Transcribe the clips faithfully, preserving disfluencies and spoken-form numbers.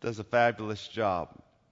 does a fabulous job.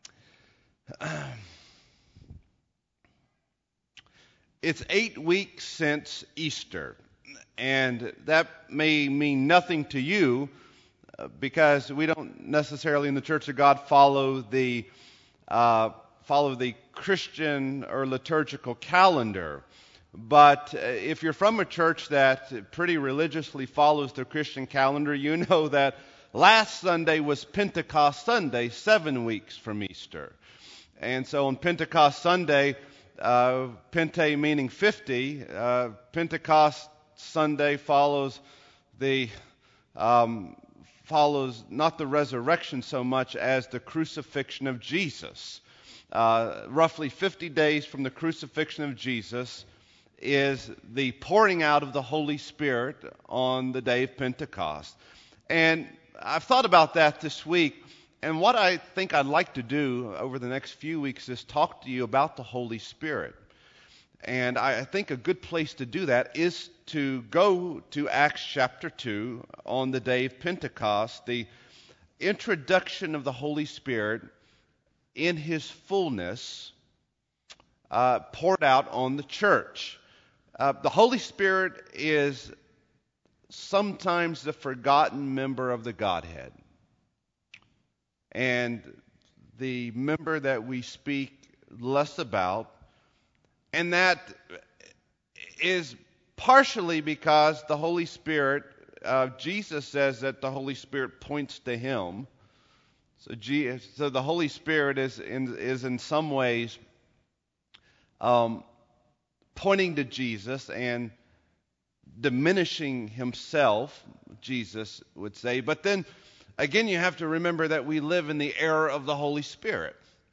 It's eight weeks since Easter, and that may mean nothing to you uh, because we don't necessarily in the Church of God follow the uh, follow the Christian or liturgical calendar. But uh, if you're from a church that pretty religiously follows the Christian calendar, you know that last Sunday was Pentecost Sunday, seven weeks from Easter. And so on Pentecost Sunday, uh, Pente meaning fifty, uh, Pentecost Sunday follows the um, follows not the resurrection so much as the crucifixion of Jesus. Uh, roughly fifty days from the crucifixion of Jesus is the pouring out of the Holy Spirit on the day of Pentecost. And I've thought about that this week, and what I think I'd like to do over the next few weeks is talk to you about the Holy Spirit. And I think a good place to do that is to go to Acts chapter two on the day of Pentecost, the introduction of the Holy Spirit in His fullness uh, poured out on the church. Uh, the Holy Spirit is sometimes the forgotten member of the Godhead. And the member that we speak less about, and that is partially because the Holy Spirit, uh, Jesus says that the Holy Spirit points to Him. So, G, so the Holy Spirit is in, is in some ways um, pointing to Jesus and diminishing Himself, Jesus would say. But then again, you have to remember that we live in the era of the Holy Spirit.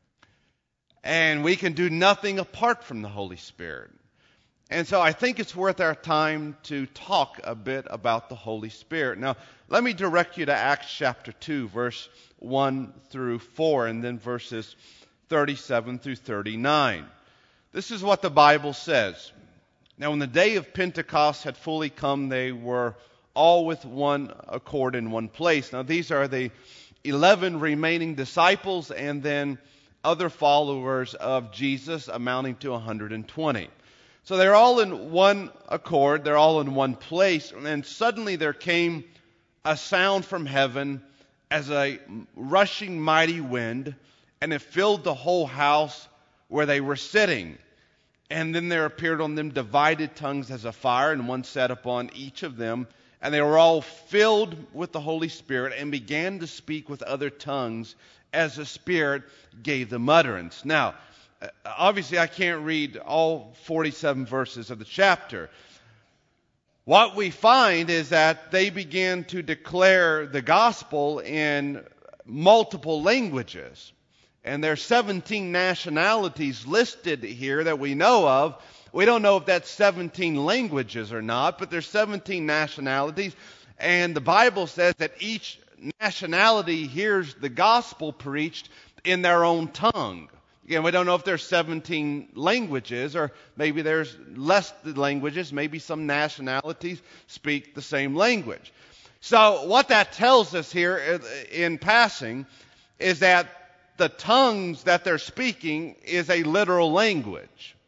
And we can do nothing apart from the Holy Spirit. And so I think it's worth our time to talk a bit about the Holy Spirit. Now, let me direct you to Acts chapter two, verse one through four, and then verses thirty-seven through thirty-nine. This is what the Bible says. Now, when the day of Pentecost had fully come, they were all with one accord in one place. Now, these are the eleven remaining disciples and then other followers of Jesus amounting to one hundred twenty. So they're all in one accord, they're all in one place, and then suddenly there came a sound from heaven as a rushing mighty wind, and it filled the whole house where they were sitting. And then there appeared on them divided tongues as a fire, and one sat upon each of them. And they were all filled with the Holy Spirit and began to speak with other tongues as the Spirit gave them utterance. Now, obviously I can't read all forty-seven verses of the chapter. What we find is that they began to declare the gospel in multiple languages. And there are seventeen nationalities listed here that we know of. We don't know if that's seventeen languages or not, but there's seventeen nationalities. And the Bible says that each nationality hears the gospel preached in their own tongue. Again, we don't know if there's seventeen languages, or maybe there's less languages. Maybe some nationalities speak the same language. So what that tells us here in passing is that the tongues that they're speaking is a literal language.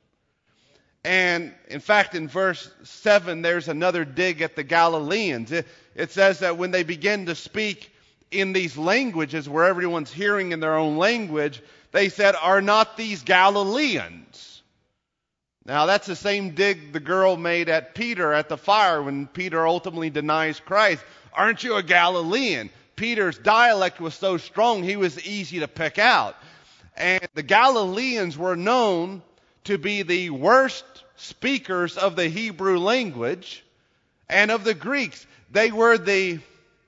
And in fact, in verse seven, there's another dig at the Galileans. It, it says that when they begin to speak in these languages where everyone's hearing in their own language, they said, "Are not these Galileans?" Now, that's the same dig the girl made at Peter at the fire when Peter ultimately denies Christ. "Aren't you a Galilean?" Peter's dialect was so strong, he was easy to pick out. And the Galileans were known to be the worst speakers of the Hebrew language and of the Greeks. They were the,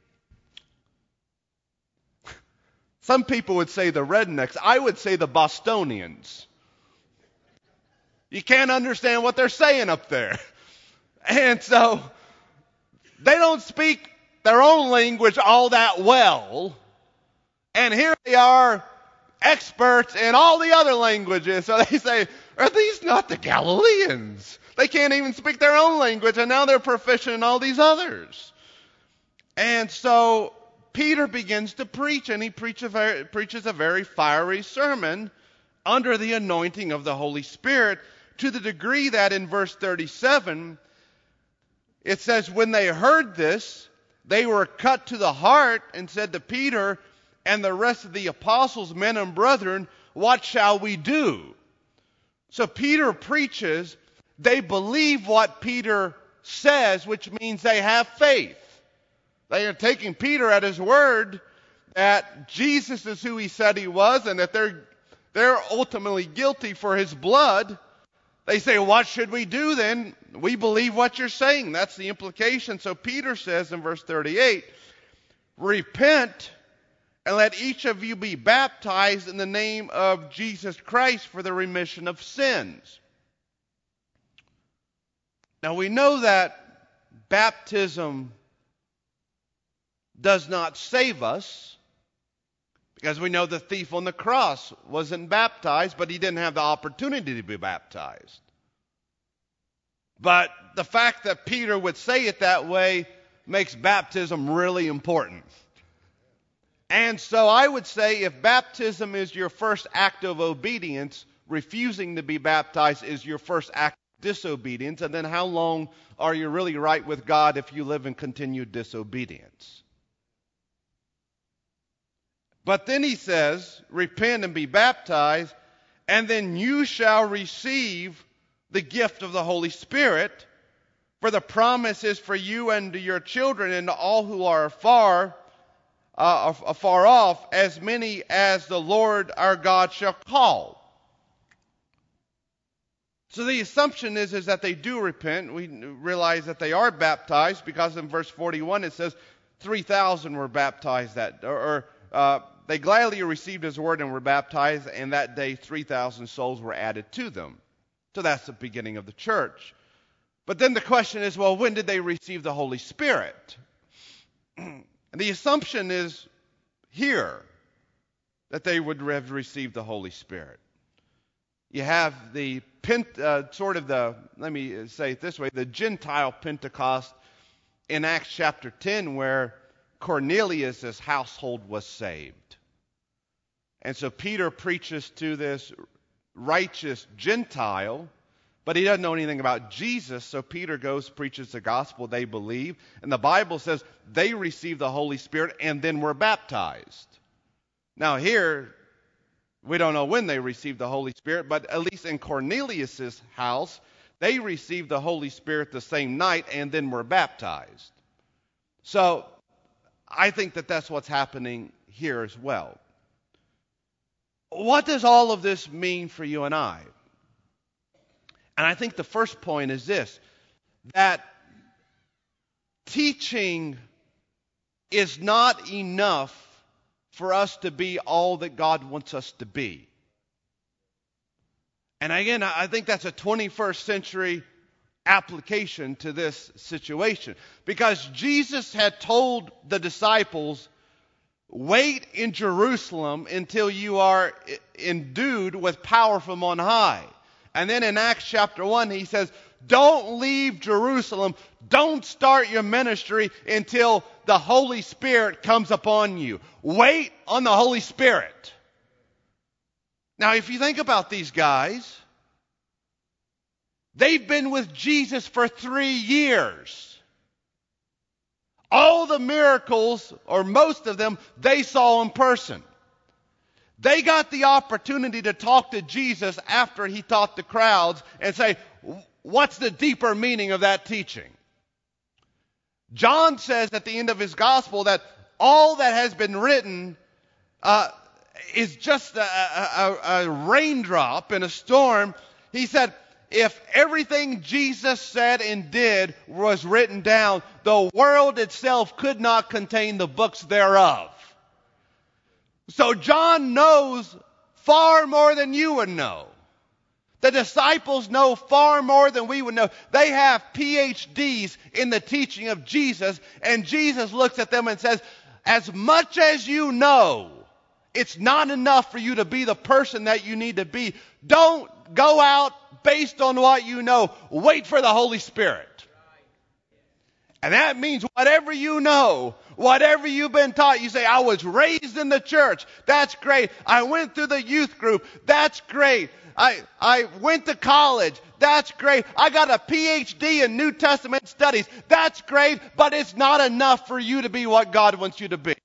some people would say the rednecks. I would say the Bostonians. You can't understand what they're saying up there. And so they don't speak their own language all that well. And here they are, experts in all the other languages. So they say, "Are these not the Galileans? They can't even speak their own language, and now they're proficient in all these others." And so Peter begins to preach, and he preach a very, preaches a very fiery sermon under the anointing of the Holy Spirit, to the degree that in verse thirty-seven, it says, when they heard this, they were cut to the heart and said to Peter and the rest of the apostles, men and brethren, what shall we do? So Peter preaches. They believe what Peter says, which means they have faith. They are taking Peter at his word that Jesus is who he said he was, and that they're, they're ultimately guilty for his blood. They say, what should we do then? We believe what you're saying. That's the implication. So Peter says in verse thirty-eight, repent and let each of you be baptized in the name of Jesus Christ for the remission of sins. Now we know that baptism does not save us, because we know the thief on the cross wasn't baptized, but he didn't have the opportunity to be baptized. But the fact that Peter would say it that way makes baptism really important. And so I would say if baptism is your first act of obedience, refusing to be baptized is your first act of disobedience. And then how long are you really right with God if you live in continued disobedience? But then he says, repent and be baptized, and then you shall receive the gift of the Holy Spirit. For the promise is for you and to your children and to all who are afar, uh, afar off, as many as the Lord our God shall call. So the assumption is, is that they do repent. We realize that they are baptized, because in verse forty-one it says three thousand were baptized that, or, or uh, they gladly received his word and were baptized, and that day three thousand souls were added to them. So that's the beginning of the church. But then the question is, well, when did they receive the Holy Spirit? And the assumption is here that they would have received the Holy Spirit. You have the Pent, uh, sort of the, let me say it this way, the Gentile Pentecost in Acts chapter ten, where Cornelius' household was saved. And so Peter preaches to this righteous Gentile, but he doesn't know anything about Jesus, so Peter goes, preaches the gospel, they believe, and the Bible says they received the Holy Spirit and then were baptized. Now here, we don't know when they received the Holy Spirit, but at least in Cornelius' house, they received the Holy Spirit the same night and then were baptized. So I think that that's what's happening here as well. What does all of this mean for you and I? And I think the first point is this, that teaching is not enough for us to be all that God wants us to be. And again, I think that's a twenty-first century application to this situation. Because Jesus had told the disciples, wait in Jerusalem until you are endued with power from on high. And then in Acts chapter one, he says, don't leave Jerusalem. Don't start your ministry until the Holy Spirit comes upon you. Wait on the Holy Spirit. Now, if you think about these guys, they've been with Jesus for three years. All the miracles, or most of them, they saw in person. They got the opportunity to talk to Jesus after he taught the crowds and say, what's the deeper meaning of that teaching? John says at the end of his gospel that all that has been written uh, is just a, a, a raindrop in a storm. He said, if everything Jesus said and did was written down, the world itself could not contain the books thereof. So John knows far more than you would know. The disciples know far more than we would know. They have P H Ds in the teaching of Jesus, and Jesus looks at them and says, as much as you know, it's not enough for you to be the person that you need to be. Don't go out based on what you know. Wait for the Holy Spirit. And that means whatever you know, Whatever you've been taught, you say, I was raised in the church. That's great. I went through the youth group. That's great. I, I went to college. That's great. I got a P H D in New Testament studies. That's great, but it's not enough for you to be what God wants you to be.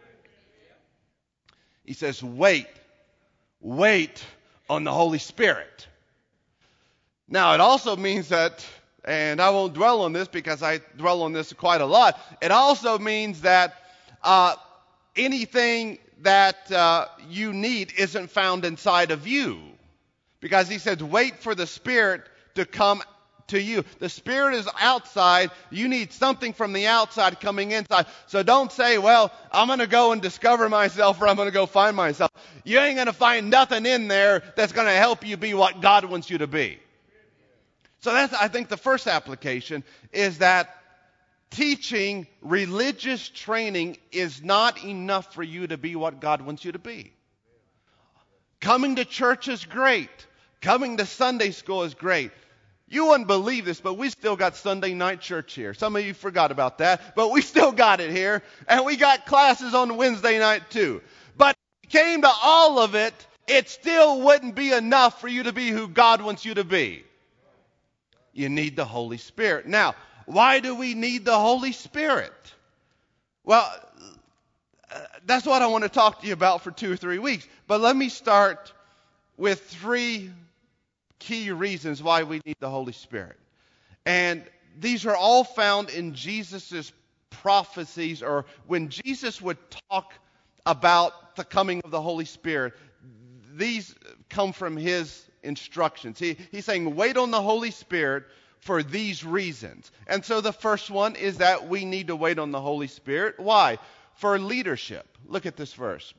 He says, wait, wait on the Holy Spirit. Now, it also means that, and I won't dwell on this because I dwell on this quite a lot, it also means that uh, anything that uh, you need isn't found inside of you. Because he says, wait for the Spirit to come to you. The Spirit is outside. You need something from the outside coming inside. So don't say, well, I'm going to go and discover myself, or I'm going to go find myself. You ain't going to find nothing in there that's going to help you be what God wants you to be. So that's, I think, the first application is that teaching, religious training is not enough for you to be what God wants you to be. Coming to church is great. Coming to Sunday school is great. You wouldn't believe this, but we still got Sunday night church here. Some of you forgot about that, but we still got it here. And we got classes on Wednesday night too. But if it came to all of it, it still wouldn't be enough for you to be who God wants you to be. You need the Holy Spirit. Now, why do we need the Holy Spirit? Well, uh, that's what I want to talk to you about for two or three weeks. But let me start with three key reasons why we need the Holy Spirit. And these are all found in Jesus' prophecies, or when Jesus would talk about the coming of the Holy Spirit, these come from his instructions. He, he's saying, wait on the Holy Spirit for these reasons. And so the first one is that we need to wait on the Holy Spirit. Why? For leadership. Look at this verse.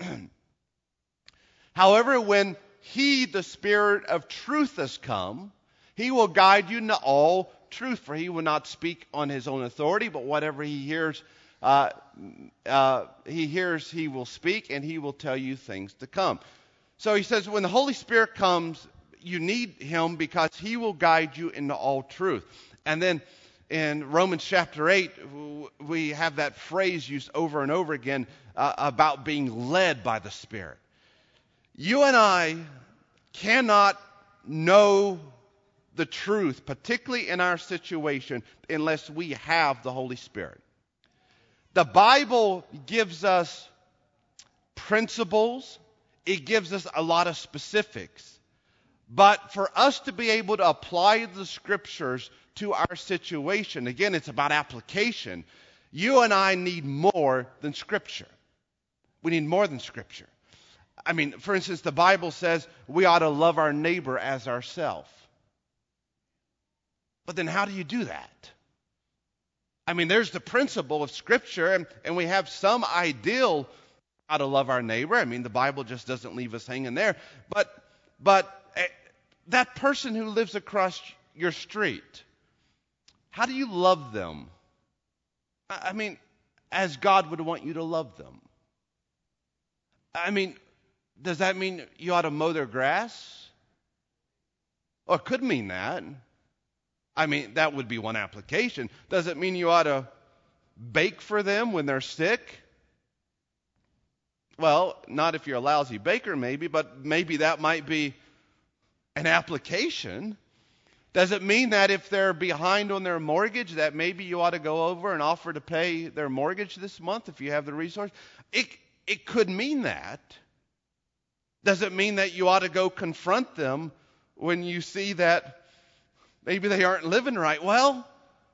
However, when he, the Spirit of truth, has come, he will guide you into all truth, for he will not speak on his own authority, but whatever he hears, uh, uh, he hears, he will speak, and he will tell you things to come. So he says, when the Holy Spirit comes, you need him because he will guide you into all truth. And then in Romans chapter eight, we have that phrase used over and over again uh, about being led by the Spirit. You and I cannot know the truth, particularly in our situation, unless we have the Holy Spirit. The Bible gives us principles. It gives us a lot of specifics. But for us to be able to apply the Scriptures to our situation, again, it's about application. You and I need more than Scripture. We need more than Scripture. I mean, for instance, the Bible says we ought to love our neighbor as ourselves. But then how do you do that? I mean, there's the principle of Scripture, and, and we have some ideal how to love our neighbor. I mean, the Bible just doesn't leave us hanging there. But, but uh, that person who lives across your street, how do you love them? I mean, as God would want you to love them. I mean, does that mean you ought to mow their grass? Well, it could mean that. I mean, that would be one application. Does it mean you ought to bake for them when they're sick? Well, not if you're a lousy baker, maybe, but maybe that might be an application. Does it mean that if they're behind on their mortgage, that maybe you ought to go over and offer to pay their mortgage this month if you have the resource? It, it could mean that. Does it mean that you ought to go confront them when you see that maybe they aren't living right? Well,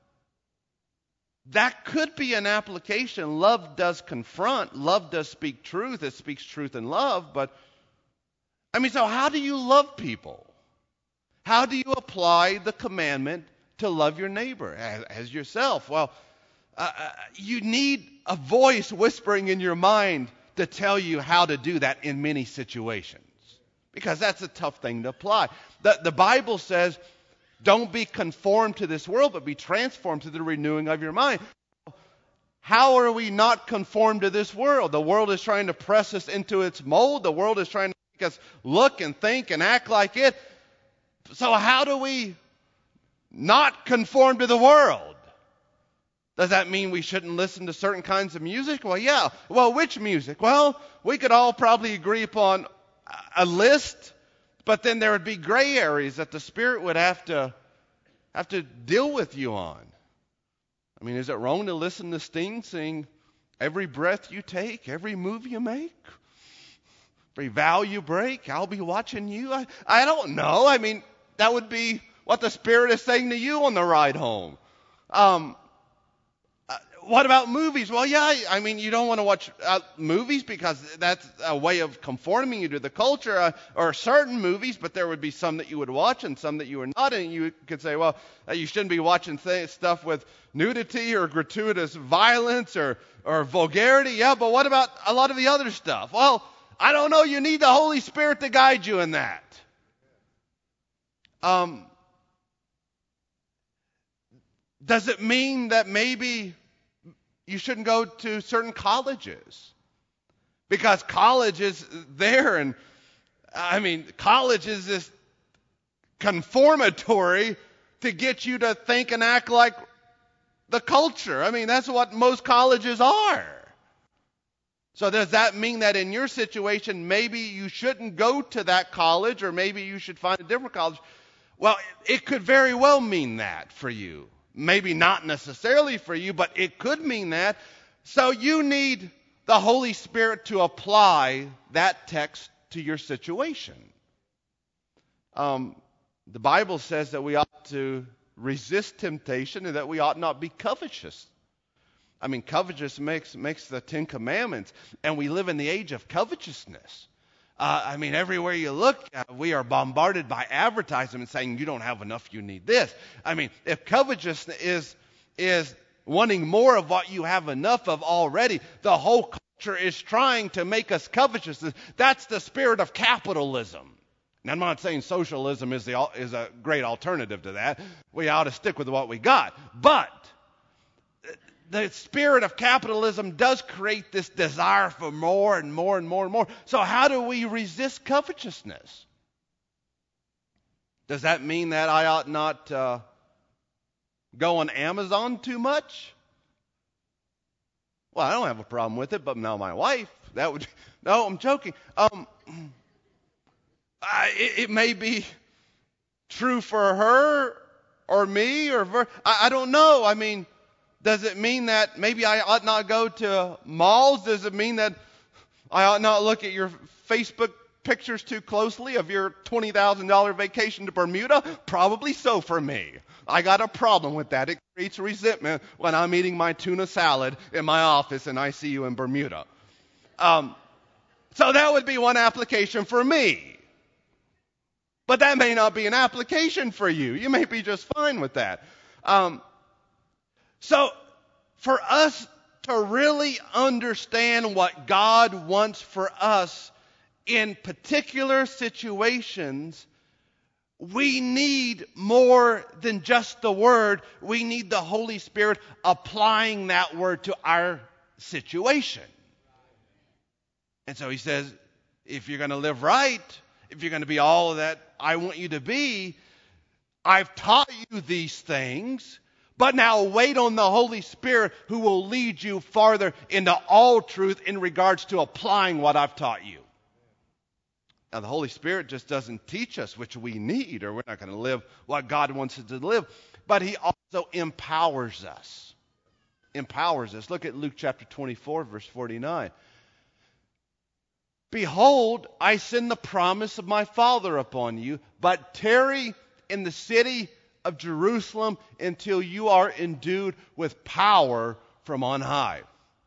that could be an application. Love does confront. Love does speak truth. It speaks truth in love. But, I mean, so how do you love people? How do you apply the commandment to love your neighbor as, as yourself? Well, uh, you need a voice whispering in your mind to tell you how to do that in many situations, because that's a tough thing to apply. The, the Bible says, don't be conformed to this world, but be transformed to the renewing of your mind. How are we not conformed to this world? The world is trying to press us into its mold. The world is trying to make us look and think and act like it. So how do we not conform to the world? Does that mean we shouldn't listen to certain kinds of music? Well, yeah. Well, which music? Well, we could all probably agree upon a list, but then there would be gray areas that the Spirit would have to have to deal with you on. I mean, is it wrong to listen to Sting sing every breath you take, every move you make, every vow you break, I'll be watching you? I, I don't know. I mean, that would be what the Spirit is saying to you on the ride home. Um, uh, what about movies? Well, yeah, I mean, you don't want to watch uh, movies because that's a way of conforming you to the culture, uh, or certain movies, but there would be some that you would watch and some that you would not, and you could say, well, uh, you shouldn't be watching th- stuff with nudity or gratuitous violence or, or vulgarity. Yeah, but what about a lot of the other stuff? Well, I don't know. You need the Holy Spirit to guide you in that. Um, does it mean that maybe you shouldn't go to certain colleges? Because college is there, and I mean, college is this conformatory to get you to think and act like the culture. I mean, that's what most colleges are. So does that mean that in your situation, maybe you shouldn't go to that college, or maybe you should find a different college? Well, it could very well mean that for you. Maybe not necessarily for you, but it could mean that. So you need the Holy Spirit to apply that text to your situation. Um, the Bible says that we ought to resist temptation and that we ought not be covetous. I mean, covetous makes makes the Ten Commandments, and we live in the age of covetousness. Uh, I mean, everywhere you look, uh, we are bombarded by advertisements saying you don't have enough, you need this. I mean, if covetousness is is wanting more of what you have enough of already, the whole culture is trying to make us covetous. That's the spirit of capitalism. Now, I'm not saying socialism is the is a great alternative to that. We ought to stick with what we got. But the spirit of capitalism does create this desire for more and more and more and more. So how do we resist covetousness? Does that mean that I ought not uh, go on Amazon too much? Well, I don't have a problem with it, but now my wife, that would, no, I'm joking. Um, I, it, it may be true for her or me or for, I, I don't know. I mean, does it mean that maybe I ought not go to malls? Does it mean that I ought not look at your Facebook pictures too closely of your twenty thousand dollars vacation to Bermuda? Probably so for me. I got a problem with that. It creates resentment when I'm eating my tuna salad in my office and I see you in Bermuda. Um, so that would be one application for me. But that may not be an application for you. You may be just fine with that. Um, So for us to really understand what God wants for us in particular situations, we need more than just the Word. We need the Holy Spirit applying that Word to our situation. And so he says, if you're going to live right, if you're going to be all that I want you to be, I've taught you these things. But now wait on the Holy Spirit who will lead you farther into all truth in regards to applying what I've taught you. Now the Holy Spirit just doesn't teach us, which we need, or we're not going to live what God wants us to live. But he also empowers us. Empowers us. Look at Luke chapter twenty-four, verse forty-nine. Behold, I send the promise of my Father upon you, but tarry in the city of Jerusalem until you are endued with power from on high.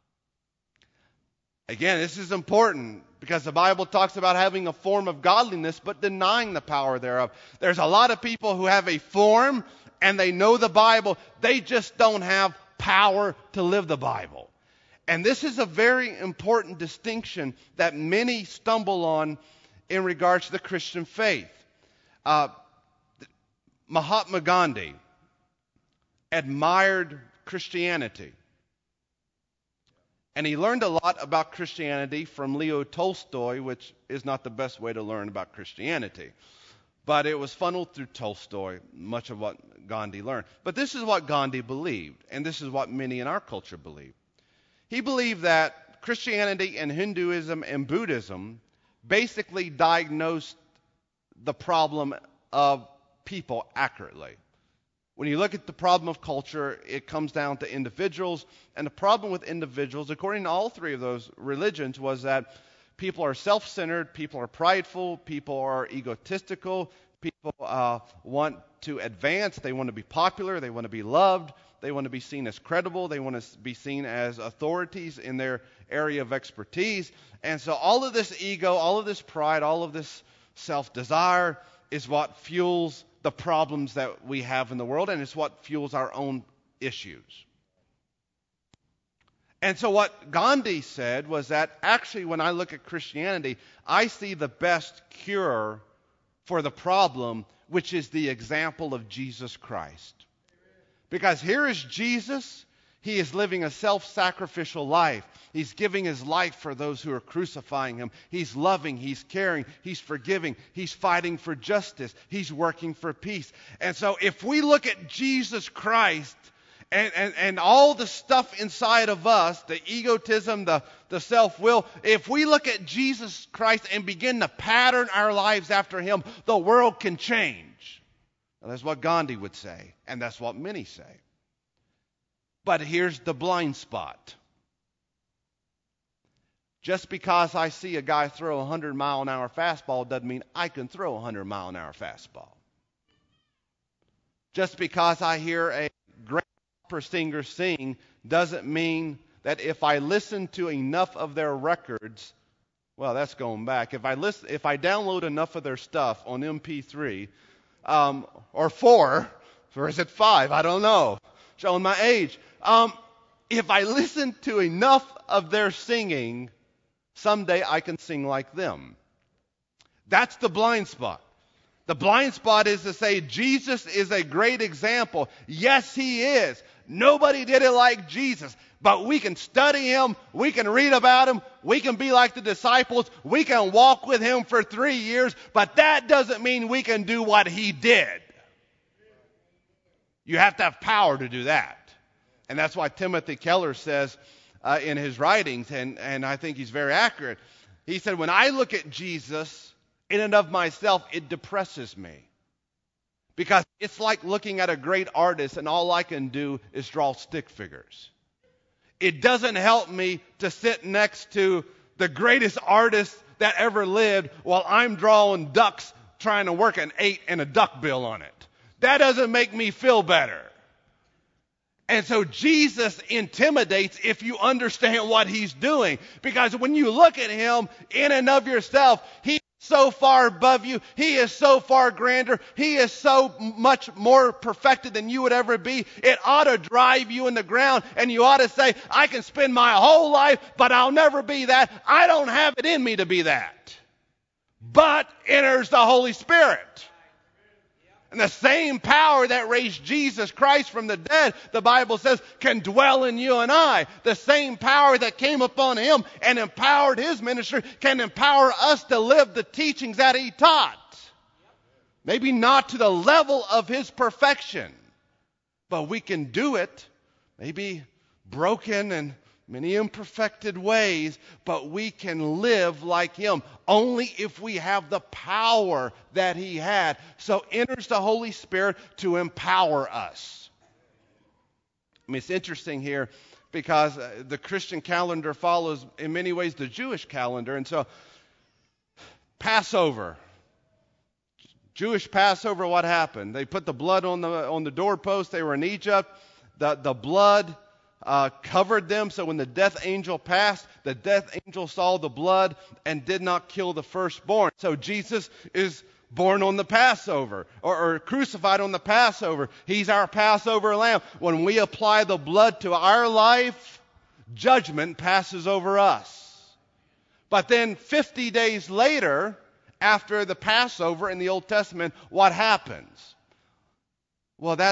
Again, this is important because the Bible talks about having a form of godliness but denying the power thereof. There's a lot of people who have a form and they know the Bible. They just don't have power to live the Bible. And this is a very important distinction that many stumble on in regards to the Christian faith. Uh, Mahatma Gandhi admired Christianity. And he learned a lot about Christianity from Leo Tolstoy, which is not the best way to learn about Christianity. but it was funneled through Tolstoy, much of what Gandhi learned. But this is what Gandhi believed, and this is what many in our culture believe. He believed that Christianity and Hinduism and Buddhism basically diagnosed the problem of people accurately. When you look at the problem of culture, it comes down to individuals, and the problem with individuals, according to all three of those religions, was that people are self-centered, people are prideful, people are egotistical, people uh, want to advance, they want to be popular, they want to be loved, they want to be seen as credible, they want to be seen as authorities in their area of expertise. And so all of this ego, all of this pride, all of this self-desire is what fuels the problems that we have in the world, and it's what fuels our own issues. And so what Gandhi said was that actually when I look at Christianity, I see the best cure for the problem, which is the example of Jesus Christ. Because here is Jesus. He is living a self-sacrificial life. He's giving his life for those who are crucifying him. He's loving, he's caring, he's forgiving, he's fighting for justice, he's working for peace. And so if we look at Jesus Christ and, and, and all the stuff inside of us, the egotism, the, the self-will, if we look at Jesus Christ and begin to pattern our lives after him, the world can change. Now, that's what Gandhi would say, and that's what many say. But here's the blind spot. Just because I see a guy throw a one hundred mile an hour fastball doesn't mean I can throw a one hundred mile an hour fastball. Just because I hear a great opera singer sing doesn't mean that if I listen to enough of their records, well, that's going back. If I listen, if I download enough of their stuff on M P three, um, or four, or is it five? I don't know. Showing my age. Um, if I listen to enough of their singing, someday I can sing like them. That's the blind spot. The blind spot is to say Jesus is a great example. Yes, he is. Nobody did it like Jesus. But we can study him. We can read about him. We can be like the disciples. We can walk with him for three years. But that doesn't mean we can do what he did. You have to have power to do that. And that's why Timothy Keller says uh, in his writings, and, and I think he's very accurate, he said, when I look at Jesus in and of myself, it depresses me. Because it's like looking at a great artist and all I can do is draw stick figures. It doesn't help me to sit next to the greatest artist that ever lived while I'm drawing ducks trying to work an eight and a duck bill on it. That doesn't make me feel better. And so Jesus intimidates if you understand what he's doing. Because when you look at him in and of yourself, he is so far above you. He is so far grander. He is so much more perfected than you would ever be. It ought to drive you in the ground. And you ought to say, I can spend my whole life, but I'll never be that. I don't have it in me to be that. But enters the Holy Spirit. And the same power that raised Jesus Christ from the dead, the Bible says, can dwell in you and I. The same power that came upon him and empowered his ministry can empower us to live the teachings that he taught. Maybe not to the level of his perfection, but we can do it, maybe broken and many imperfected ways, but we can live like him only if we have the power that he had. So enters the Holy Spirit to empower us. I mean, it's interesting here because the Christian calendar follows in many ways the Jewish calendar. And so Passover, Jewish Passover, what happened? They put the blood on the on the doorpost. They were in Egypt. The, the blood Uh, covered them, so when the death angel passed, the death angel saw the blood and did not kill the firstborn. So Jesus is born on the Passover, or, or crucified on the Passover. He's our Passover lamb. When we apply the blood to our life, judgment passes over us. But then fifty days later, after the Passover in the Old Testament, what happens? Well, that's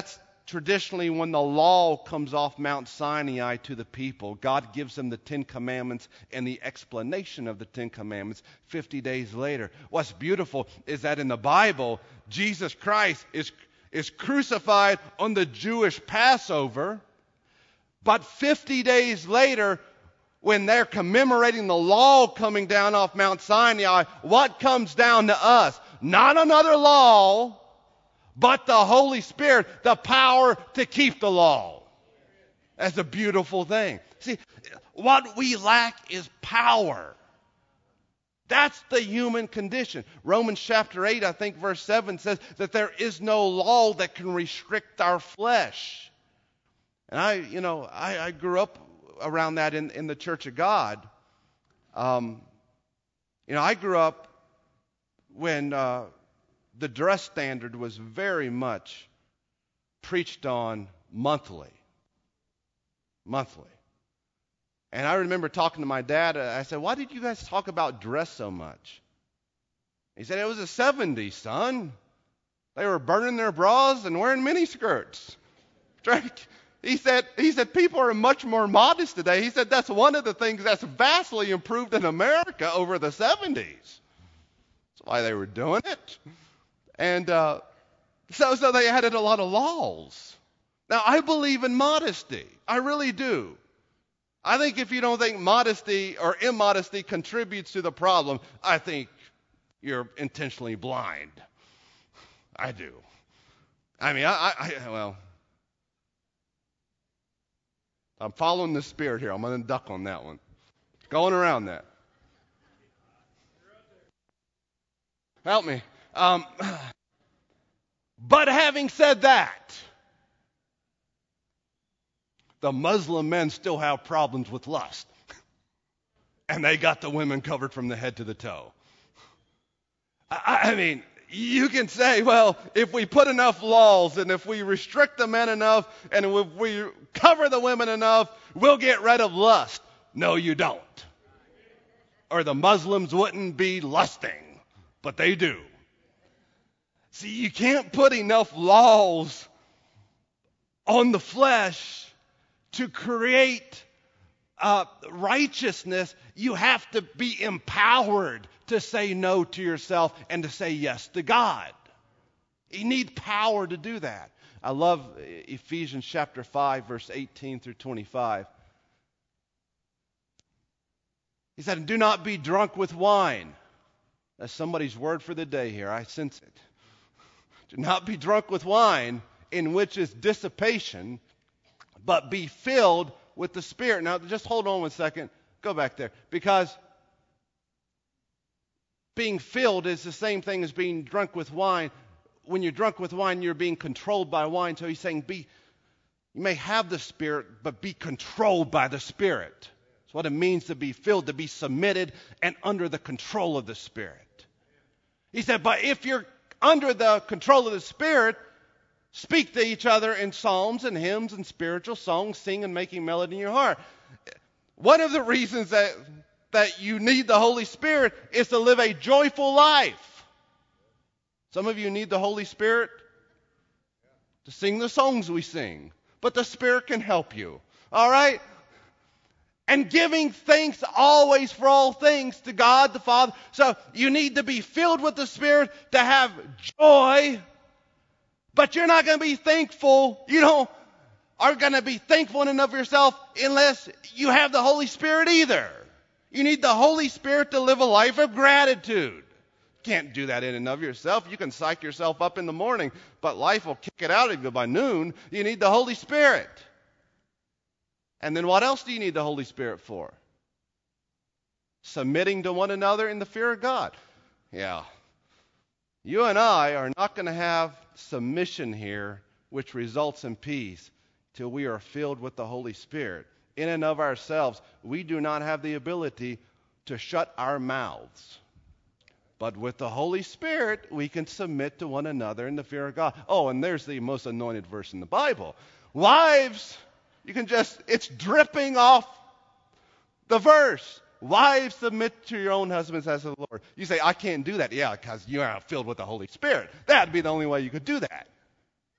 traditionally when the law comes off Mount Sinai to the people, God gives them the Ten Commandments and the explanation of the Ten Commandments fifty days later. What's beautiful is that in the Bible, Jesus Christ is, is crucified on the Jewish Passover, but fifty days later, when they're commemorating the law coming down off Mount Sinai, what comes down to us? Not another law, but the Holy Spirit, the power to keep the law. That's a beautiful thing. See, what we lack is power. That's the human condition. Romans chapter eight, I think verse seven says that there is no law that can restrict our flesh. And I, you know, I, I grew up around that in, in the Church of God. Um, you know, I grew up when uh, the dress standard was very much preached on monthly. Monthly. And I remember talking to my dad. Uh, I said, why did you guys talk about dress so much? He said, it was the seventies, son. They were burning their bras and wearing miniskirts. He said, he said, people are much more modest today. He said, that's one of the things that's vastly improved in America over the seventies. That's why they were doing it. And uh, so, so they added a lot of laws. Now, I believe in modesty. I really do. I think if you don't think modesty or immodesty contributes to the problem, I think you're intentionally blind. I do. I mean, I, I, I well... I'm following the Spirit here. I'm going to duck on that one. Going around that. Help me. Um, but having said that, the Muslim men still have problems with lust. And they got the women covered from the head to the toe. I, I mean, you can say, well, if we put enough laws and if we restrict the men enough and if we cover the women enough, we'll get rid of lust. No, you don't. Or the Muslims wouldn't be lusting, but they do. See, you can't put enough laws on the flesh to create uh, righteousness. You have to be empowered to say no to yourself and to say yes to God. You need power to do that. I love Ephesians chapter five, verse eighteen through twenty-five. He said, do not be drunk with wine. That's somebody's word for the day here. I sense it. Do not be drunk with wine, in which is dissipation, but be filled with the Spirit. Now, just hold on one second. Go back there. Because being filled is the same thing as being drunk with wine. When you're drunk with wine, you're being controlled by wine. So he's saying, be, you may have the Spirit, but be controlled by the Spirit. That's what it means to be filled, to be submitted and under the control of the Spirit. He said, but if you're under the control of the Spirit, speak to each other in psalms and hymns and spiritual songs, sing and making melody in your heart. One of the reasons that that you need the Holy Spirit is to live a joyful life. Some of you need the Holy Spirit to sing the songs we sing, but the Spirit can help you. All right? And giving thanks always for all things to God the Father. So you need to be filled with the Spirit to have joy, but you're not going to be thankful. You don't are going to be thankful in and of yourself unless you have the Holy Spirit either. You need the Holy Spirit to live a life of gratitude. You can't do that in and of yourself. You can psych yourself up in the morning, but life will kick it out of you by noon. You need the Holy Spirit. And then what else do you need the Holy Spirit for? Submitting to one another in the fear of God. Yeah. You and I are not going to have submission here, which results in peace, till we are filled with the Holy Spirit. In and of ourselves, we do not have the ability to shut our mouths. But with the Holy Spirit, we can submit to one another in the fear of God. Oh, and there's the most anointed verse in the Bible. Wives, you can just, it's dripping off the verse. Wives, submit to your own husbands as to the Lord. You say, I can't do that. Yeah, because you are filled with the Holy Spirit. That would be the only way you could do that.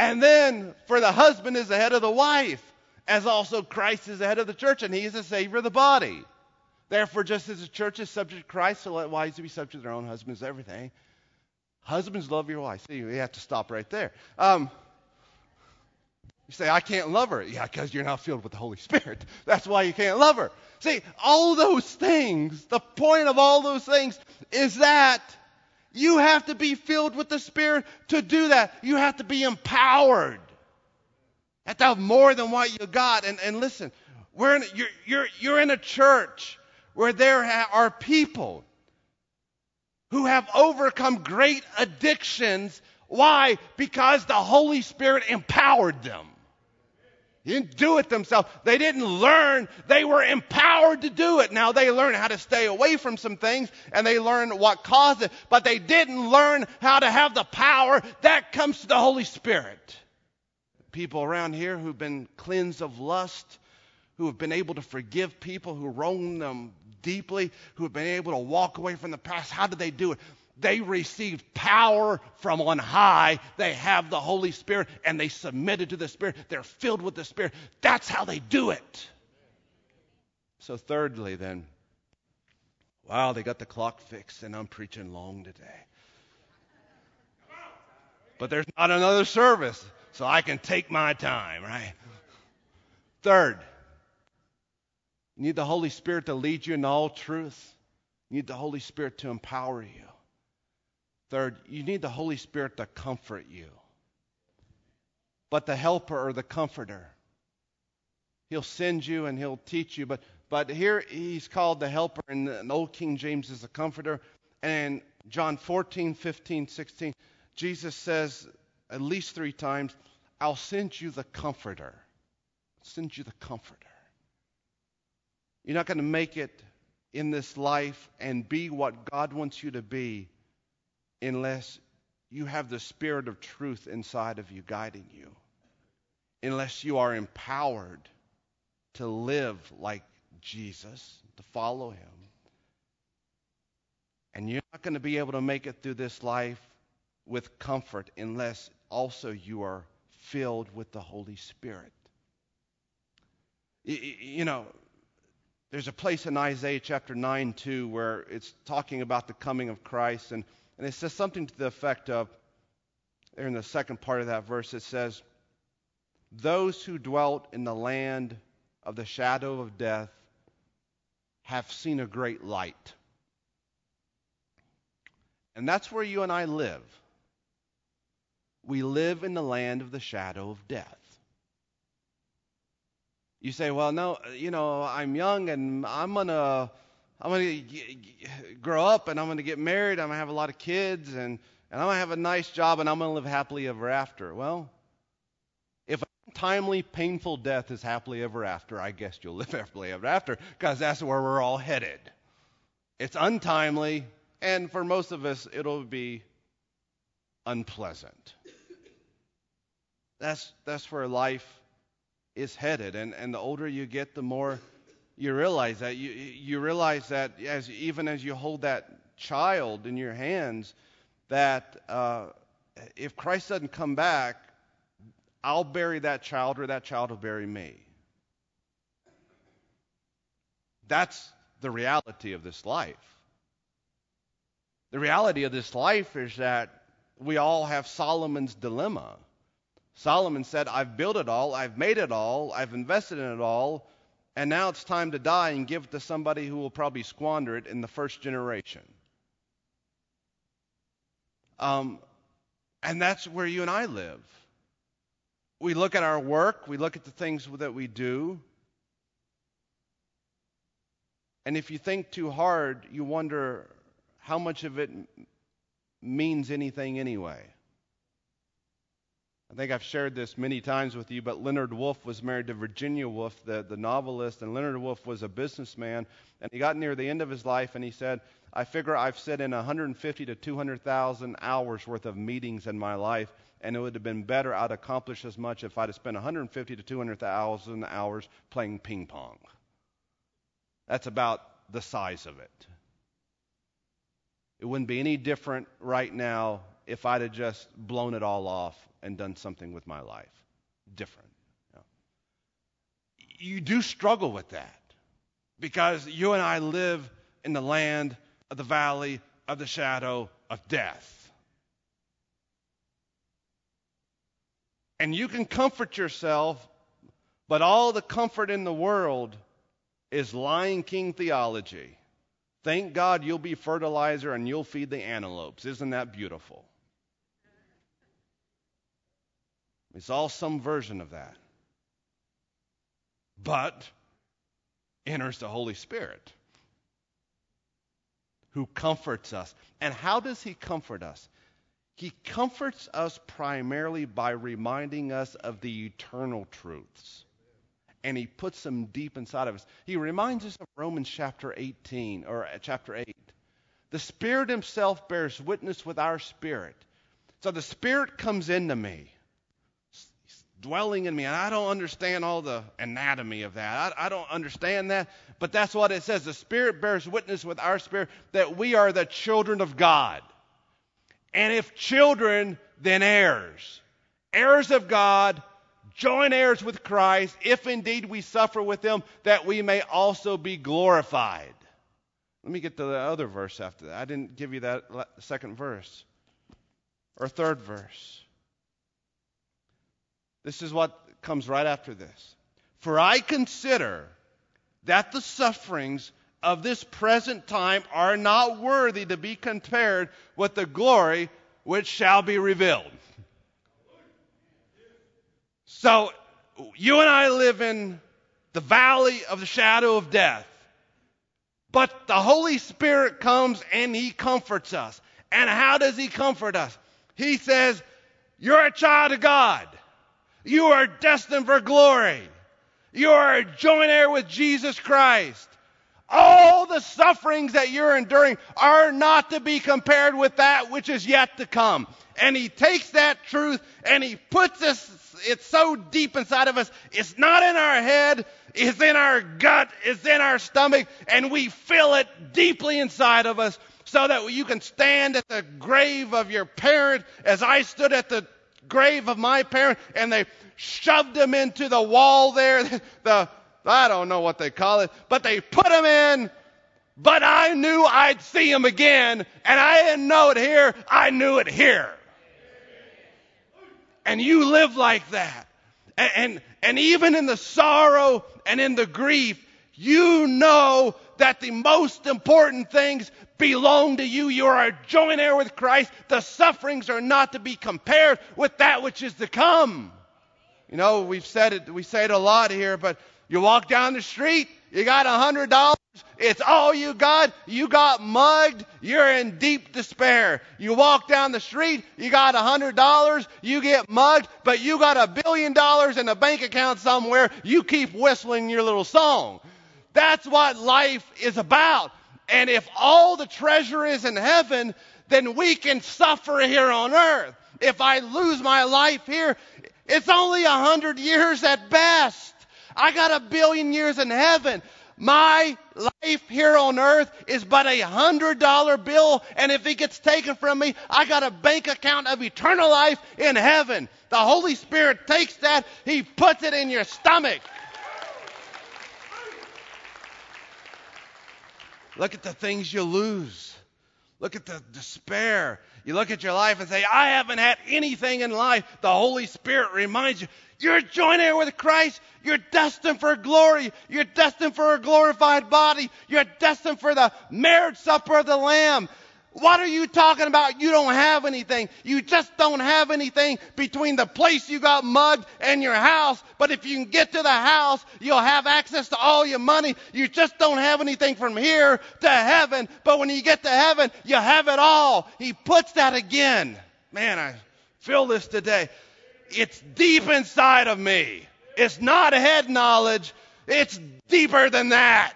And then for the husband is the head of the wife, as also Christ is the head of the church, and he is the Savior of the body. Therefore, just as the church is subject to Christ, so let wives be subject to their own husbands, everything. Husbands, love your wife. See, we have to stop right there. Um, you say, I can't love her. Yeah, because you're not filled with the Holy Spirit. That's why you can't love her. See, all those things, the point of all those things is that you have to be filled with the Spirit to do that. You have to be empowered. You have to have more than what you got. And, and listen, we're in, you're, you're, you're in a church where there are people who have overcome great addictions. Why? Because the Holy Spirit empowered them. They didn't do it themselves. They didn't learn. They were empowered to do it. Now, they learned how to stay away from some things, and they learned what caused it, but they didn't learn how to have the power that comes to the Holy Spirit. People around here who've been cleansed of lust, who have been able to forgive people who wronged them deeply, who have been able to walk away from the past, how did they do it? They received power from on high. They have the Holy Spirit, and they submitted to the Spirit. They're filled with the Spirit. That's how they do it. So thirdly, then, wow, they got the clock fixed, and I'm preaching long today. But there's not another service, so I can take my time, right? Third, you need the Holy Spirit to lead you in all truth. You need the Holy Spirit to empower you. Third, you need the Holy Spirit to comfort you. But the helper or the comforter, he'll send you and he'll teach you. But but here he's called the helper, and in Old King James is the comforter. And in John fourteen, fifteen, sixteen, Jesus says at least three times, I'll send you the comforter. I'll send you the comforter. You're not going to make it in this life and be what God wants you to be unless you have the Spirit of truth inside of you guiding you. Unless you are empowered to live like Jesus, to follow him. And you're not going to be able to make it through this life with comfort unless also you are filled with the Holy Spirit. You know, there's a place in Isaiah chapter nine, two, where it's talking about the coming of Christ, and And it says something to the effect of, there in the second part of that verse, it says, those who dwelt in the land of the shadow of death have seen a great light. And that's where you and I live. We live in the land of the shadow of death. You say, well, no, you know, I'm young and I'm going to... I'm going to grow up and I'm going to get married. I'm going to have a lot of kids and, and I'm going to have a nice job and I'm going to live happily ever after. Well, if untimely, painful death is happily ever after, I guess you'll live happily ever after because that's where we're all headed. It's untimely, and for most of us, it'll be unpleasant. That's, that's where life is headed. And, and the older you get, the more you realize that. You, you realize that as even as you hold that child in your hands, that uh, if Christ doesn't come back, I'll bury that child or that child will bury me. That's the reality of this life. The reality of this life is that we all have Solomon's dilemma. Solomon said, I've built it all, I've made it all, I've invested in it all, and now it's time to die and give it to somebody who will probably squander it in the first generation. Um, and that's where you and I live. We look at our work, we look at the things that we do, and if you think too hard, you wonder how much of it means anything anyway. I think I've shared this many times with you, but Leonard Woolf was married to Virginia Woolf, the, the novelist, and Leonard Woolf was a businessman, and he got near the end of his life, and he said, I figure I've set in one hundred fifty to two hundred thousand hours worth of meetings in my life, and it would have been better, I'd accomplish as much if I'd have spent one hundred fifty to two hundred thousand hours playing ping pong. That's about the size of it. It wouldn't be any different right now if I'd have just blown it all off and done something with my life different. You know. You do struggle with that because you and I live in the land of the valley of the shadow of death. And you can comfort yourself, but all the comfort in the world is Lion King theology. Thank God you'll be fertilizer and you'll feed the antelopes. Isn't that beautiful? It's all some version of that. But enters the Holy Spirit, who comforts us. And how does he comfort us? He comforts us primarily by reminding us of the eternal truths. And he puts them deep inside of us. He reminds us of Romans chapter eighteen, or chapter eight. The Spirit himself bears witness with our spirit. So the Spirit comes into me. He's dwelling in me. And I don't understand all the anatomy of that. I, I don't understand that. But that's what it says. The Spirit bears witness with our spirit that we are the children of God. And if children, then heirs. Heirs of God, joint heirs with Christ, if indeed we suffer with him, that we may also be glorified. Let me get to the other verse after that. I didn't give you that second verse. Or third verse. This is what comes right after this. For I consider that the sufferings of this present time are not worthy to be compared with the glory which shall be revealed. So, you and I live in the valley of the shadow of death. But the Holy Spirit comes and he comforts us. And how does he comfort us? He says, you're a child of God. You are destined for glory. You are a joint heir with Jesus Christ. All the sufferings that you're enduring are not to be compared with that which is yet to come. And he takes that truth and he puts us, it's so deep inside of us, it's not in our head, it's in our gut, it's in our stomach, and we feel it deeply inside of us so that you can stand at the grave of your parent as I stood at the grave of my parent and they shoved him into the wall there, the I don't know what they call it, but they put him in, but I knew I'd see him again, and I didn't know it here, I knew it here. And you live like that. And, and, and even in the sorrow and in the grief, you know that the most important things belong to you. You are a joint heir with Christ. The sufferings are not to be compared with that which is to come. You know, we've said it, we say it a lot here, but you walk down the street, you got a hundred dollars, it's all you got, you got mugged, you're in deep despair. You walk down the street, you got a hundred dollars, you get mugged, but you got a billion dollars in a bank account somewhere, you keep whistling your little song. That's what life is about. And if all the treasure is in heaven, then we can suffer here on earth. If I lose my life here, it's only a hundred years at best. I got a billion years in heaven. My life here on earth is but a hundred dollar bill, and if it gets taken from me, I got a bank account of eternal life in heaven. The Holy Spirit takes that, he puts it in your stomach. Look at the things you lose. Look at the despair. You look at your life and say, I haven't had anything in life. The Holy Spirit reminds you, you're a joint heir with Christ. You're destined for glory. You're destined for a glorified body. You're destined for the marriage supper of the Lamb. What are you talking about? You don't have anything. You just don't have anything between the place you got mugged and your house. But if you can get to the house, you'll have access to all your money. You just don't have anything from here to heaven. But when you get to heaven, you have it all. He puts that again. Man, I feel this today. It's deep inside of me. It's not head knowledge. It's deeper than that.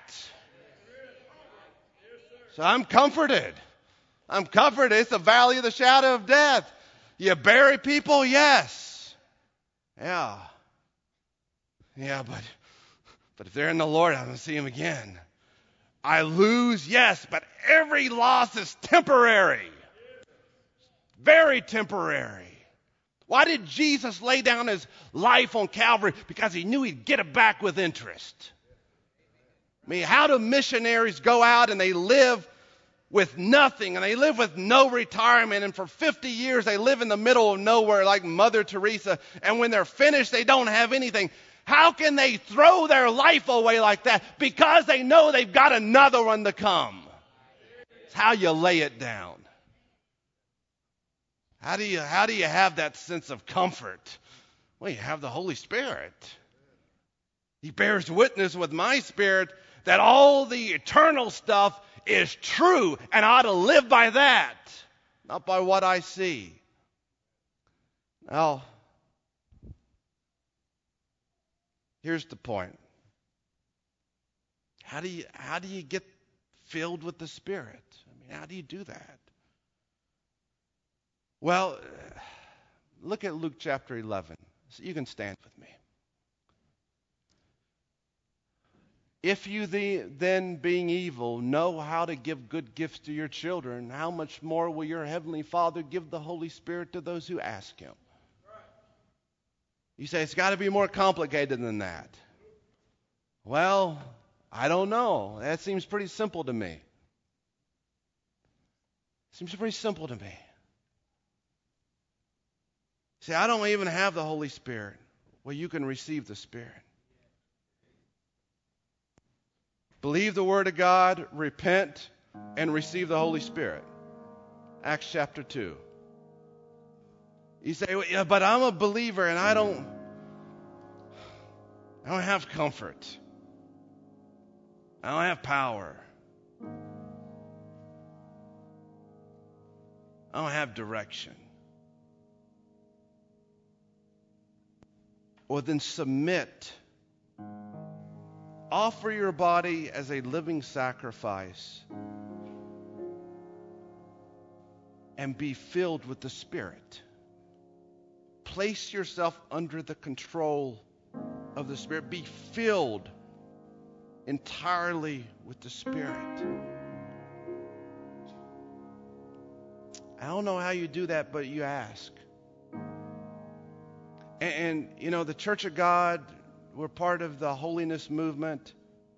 So I'm comforted. I'm comforted. It's the valley of the shadow of death. You bury people? Yes. Yeah. Yeah, but but if they're in the Lord, I'm going to see them again. I lose? Yes, but every loss is temporary. very temporary. Why did Jesus lay down his life on Calvary? Because he knew he'd get it back with interest. I mean, how do missionaries go out and they live with nothing, and they live with no retirement, and for fifty years they live in the middle of nowhere like Mother Teresa, and when they're finished they don't have anything? How can they throw their life away like that? Because they know they've got another one to come. It's how you lay it down. How do you, how do you have that sense of comfort? Well, you have the Holy Spirit. He bears witness with my spirit that all the eternal stuff is true, and I ought to live by that, not by what I see. Now, here's the point. How do you, how do you get filled with the Spirit? I mean, how do you do that? Well, look at Luke chapter eleven. So you can stand with me. If you the, then, being evil, know how to give good gifts to your children, how much more will your heavenly Father give the Holy Spirit to those who ask him? You say, it's got to be more complicated than that. Well, I don't know. That seems pretty simple to me. Seems pretty simple to me. See, I don't even have the Holy Spirit. Well, you can receive the Spirit. Believe the Word of God, repent, and receive the Holy Spirit. Acts chapter two. You say, well, yeah, but I'm a believer and I don't, I don't have comfort. I don't have power. I don't have direction. Well, then submit. Offer your body as a living sacrifice and be filled with the Spirit. Place yourself under the control of the Spirit. Be filled entirely with the Spirit. I don't know how you do that, but you ask. And, and you know, the Church of God, we're part of the holiness movement.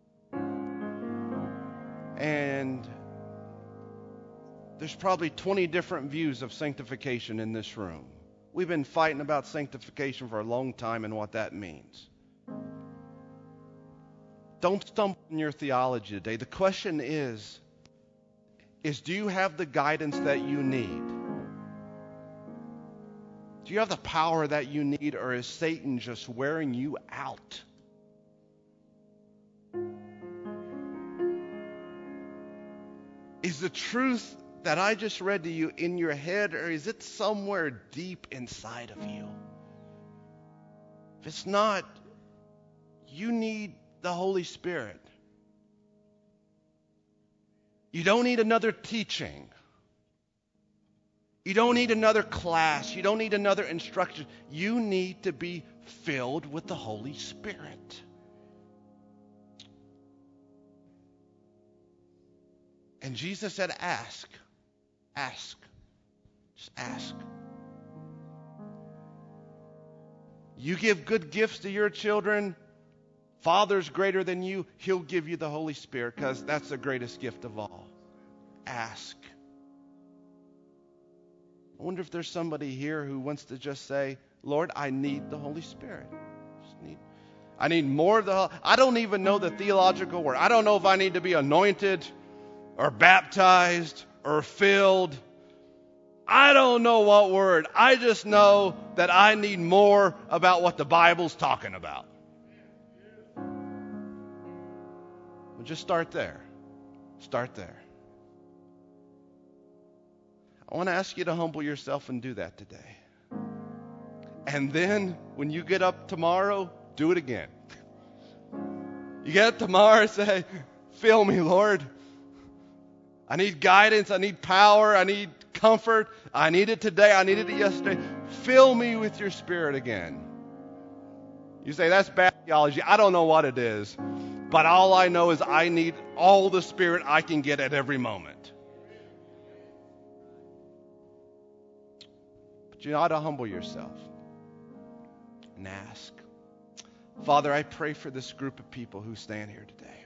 And there's probably twenty different views of sanctification in this room. We've been fighting about sanctification for a long time and what that means. Don't stumble in your theology today. The question is, is do you have the guidance that you need? Do you have the power that you need, or is Satan just wearing you out? Is the truth that I just read to you in your head, or is it somewhere deep inside of you? If it's not, you need the Holy Spirit. You don't need another teaching. You don't need another class. You don't need another instruction. You need to be filled with the Holy Spirit. And Jesus said, ask. Ask. Just ask. You give good gifts to your children. Father's greater than you. He'll give you the Holy Spirit, because that's the greatest gift of all. Ask. I wonder if there's somebody here who wants to just say, Lord, I need the Holy Spirit. Just need, I need more of the, I don't even know the theological word. I don't know if I need to be anointed or baptized or filled. I don't know what word. I just know that I need more about what the Bible's talking about. Well, just start there. Start there. I want to ask you to humble yourself and do that today. And then when you get up tomorrow, do it again. You get up tomorrow and say, fill me, Lord. I need guidance. I need power. I need comfort. I need it today. I needed it yesterday. Fill me with your Spirit again. You say, that's bad theology. I don't know what it is. But all I know is I need all the Spirit I can get at every moment. But you ought to humble yourself and ask. Father, I pray for this group of people who stand here today.